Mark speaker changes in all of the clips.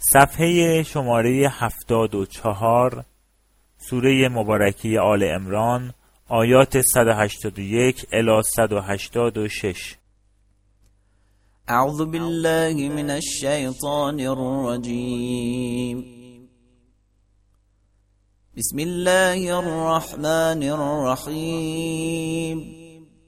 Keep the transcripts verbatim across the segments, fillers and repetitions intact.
Speaker 1: صفحه شماره هفتاد و چهار، سوره مبارکه آل عمران، آیات صد و هشتاد و یک الی صد و هشتاد و شش.
Speaker 2: اعوذ بالله من الشیطان الرجیم. بسم الله الرحمن الرحیم.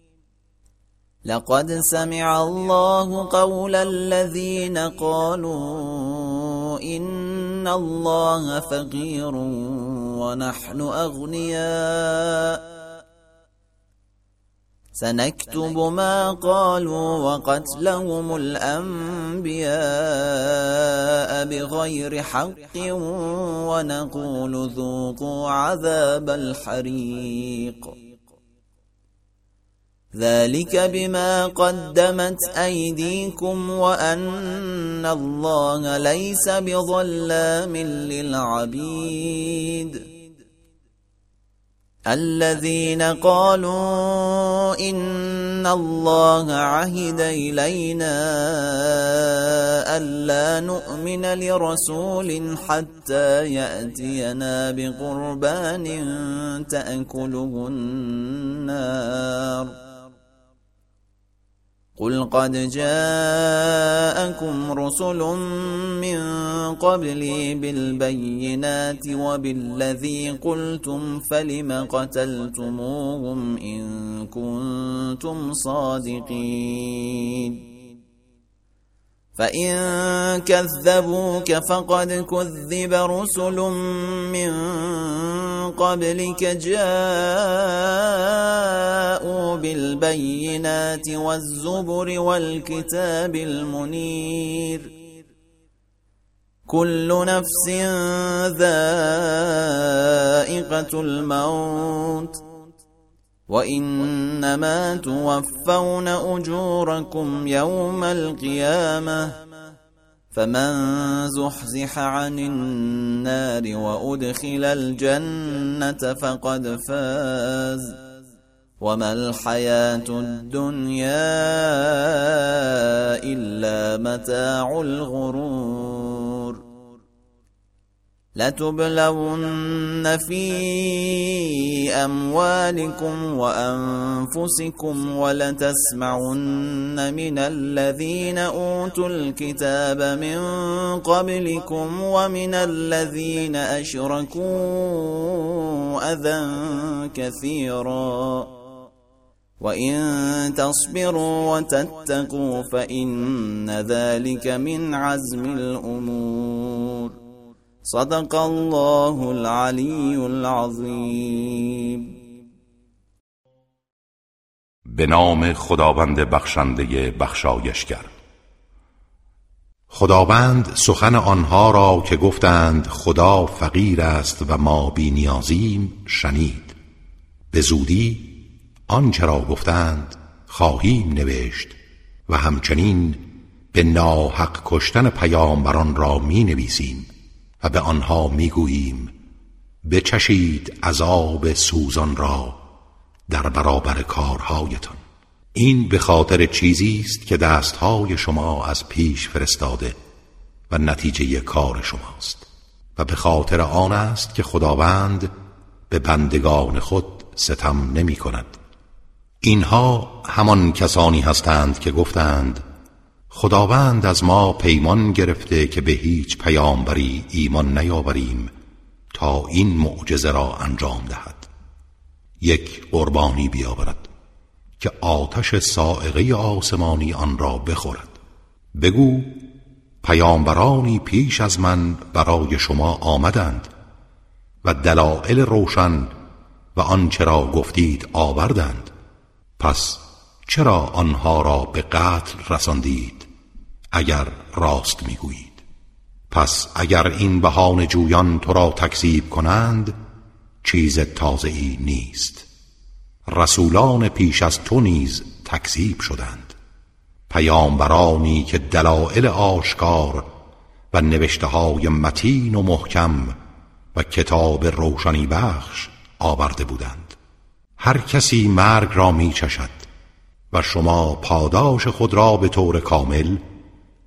Speaker 2: لقد سمع الله قول الذين قالوا إن الله فقير ونحن أغنياء سنكتب ما قالوا وقتلهم الأنبياء بغير حق ونقول ذوقوا عذاب الحريق ذلك بما قدمت أيديكم وأن الله ليس بظلام للعبيد. الذين قالوا إن الله عهد إلينا ألا نؤمن لرسول حتى يأتينا بقربان تأكله النار قل قد جاءكم رسل من قبلي بالبينات وبالذي قلتم فلم قتلتموهم إن كنتم صادقين فإن كذبوك فقد كذب رسل من قبلك جاءوا بالبينات والزبر والكتاب المنير كل نفس ذائقة الموت وإنما توفون أجوركم يوم القيامة فمن زحزح عن النار وأدخل الجنة فقد فاز وما الحياة الدنيا إلا متاع الغرور. لتبلون في أموالكم وأنفسكم ولتسمعن من الذين أوتوا الكتاب من قبلكم ومن الذين أشركوا أذى كثيرا وإن تصبروا وتتقوا فإن ذلك من عزم الأمور. صدق الله العلی العظیم.
Speaker 3: به نام خداوند بخشنده بخشایشگر. خداوند سخن آنها را که گفتند خدا فقیر است و ما بی نیازیم شنید. به زودی آنچه را گفتند خواهیم نوشت و همچنین به ناحق کشتن پیامبران را می نویسیم و به آنها میگوییم بچشید عذاب سوزان را در برابر کارهایتان. این به خاطر چیزی است که دستهای شما از پیش فرستاده و نتیجه کار شماست و به خاطر آن است که خداوند به بندگان خود ستم نمی کند. اینها همان کسانی هستند که گفتند خداوند از ما پیمان گرفته که به هیچ پیامبری ایمان نیاوریم تا این معجزه را انجام دهد. یک قربانی بیاورد که آتش صاعقه آسمانی آن را بخورد. بگو پیامبرانی پیش از من برای شما آمدند و دلایل روشن و آنچه را گفتید آوردند، پس چرا آنها را به قتل رساندید اگر راست میگویید؟ پس اگر این بهانه جویان تو را تکذیب کنند چیز تازه‌ای نیست. رسولان پیش از تو نیز تکذیب شدند، پیامبرانی که دلایل آشکار و نوشته‌های متین و محکم و کتاب روشنی بخش آورده بودند. هر کسی مرگ را می چشد و شما پاداش خود را به طور کامل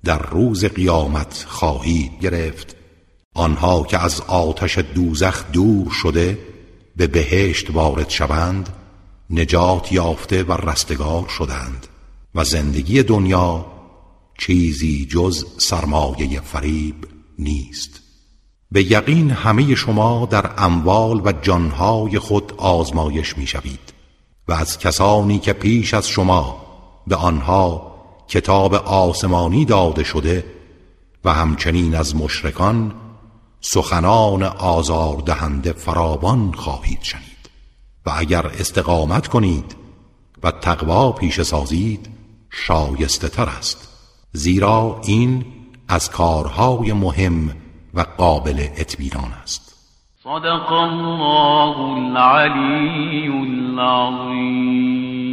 Speaker 3: در روز قیامت خواهید گرفت. آنها که از آتش دوزخ دور شده به بهشت وارد شوند نجات یافته و رستگار شدند و زندگی دنیا چیزی جز سرمایه فریب نیست. به یقین همه شما در اموال و جانهای خود آزمایش می شوید و از کسانی که پیش از شما به آنها کتاب آسمانی داده شده و همچنین از مشرکان سخنان آزاردهنده فراوان خواهید شنید. و اگر استقامت کنید و تقوا پیشه سازید شایسته تر است، زیرا این از کارهای مهم و قابل اطمینان است.
Speaker 4: صدق الله العلی العظیم.